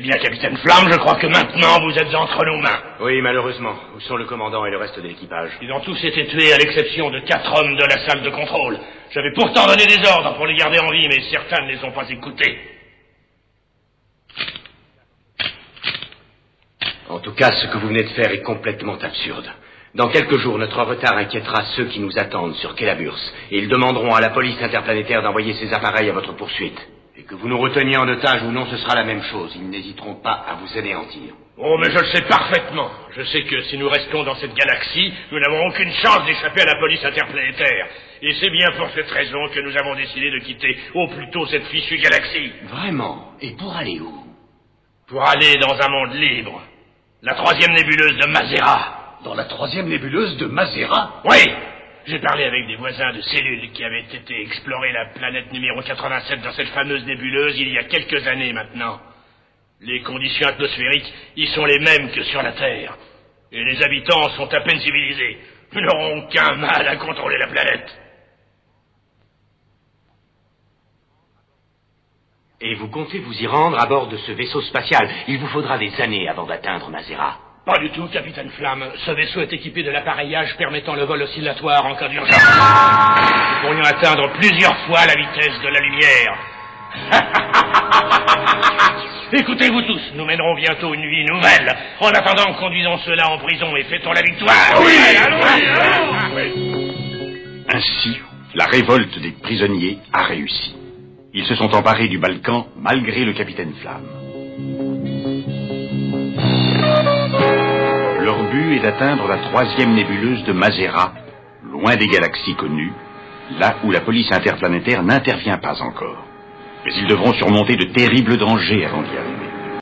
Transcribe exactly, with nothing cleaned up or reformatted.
bien, capitaine Flamme, je crois que maintenant vous êtes entre nos mains. Oui, malheureusement. Où sont le commandant et le reste de l'équipage? Ils ont tous été tués à l'exception de quatre hommes de la salle de contrôle. J'avais pourtant donné des ordres pour les garder en vie, mais certains ne les ont pas écoutés. En tout cas, ce que vous venez de faire est complètement absurde. Dans quelques jours, notre retard inquiétera ceux qui nous attendent sur Kelaburs, et ils demanderont à la police interplanétaire d'envoyer ses appareils à votre poursuite. Et que vous nous reteniez en otage ou non, ce sera la même chose. Ils n'hésiteront pas à vous anéantir. Oh, mais je le sais parfaitement. Je sais que si nous restons dans cette galaxie, nous n'avons aucune chance d'échapper à la police interplanétaire. Et c'est bien pour cette raison que nous avons décidé de quitter au plus tôt cette fichue galaxie. Vraiment? Et pour aller où? Pour aller dans un monde libre. La troisième nébuleuse de Mazera. Dans la troisième nébuleuse de Mazera? Oui. J'ai parlé avec des voisins de cellules qui avaient été explorer la planète numéro quatre-vingt-sept dans cette fameuse nébuleuse il y a quelques années maintenant. Les conditions atmosphériques y sont les mêmes que sur la Terre. Et les habitants sont à peine civilisés. Ils n'auront aucun mal à contrôler la planète. Et vous comptez vous y rendre à bord de ce vaisseau spatial? Il vous faudra des années avant d'atteindre Mazera. Pas du tout, capitaine Flamme. Ce vaisseau est équipé de l'appareillage permettant le vol oscillatoire en cas d'urgence. Nous pourrions atteindre plusieurs fois la vitesse de la lumière. Écoutez-vous tous, nous mènerons bientôt une vie nouvelle. En attendant, conduisons ceux-là en prison et fêtons la victoire. Oui, allons-y, allons-y. Ainsi, la révolte des prisonniers a réussi. Ils se sont emparés du Balkan malgré le capitaine Flamme. Leur but est d'atteindre la troisième nébuleuse de Mazera, loin des galaxies connues, là où la police interplanétaire n'intervient pas encore. Mais ils devront surmonter de terribles dangers avant d'y arriver.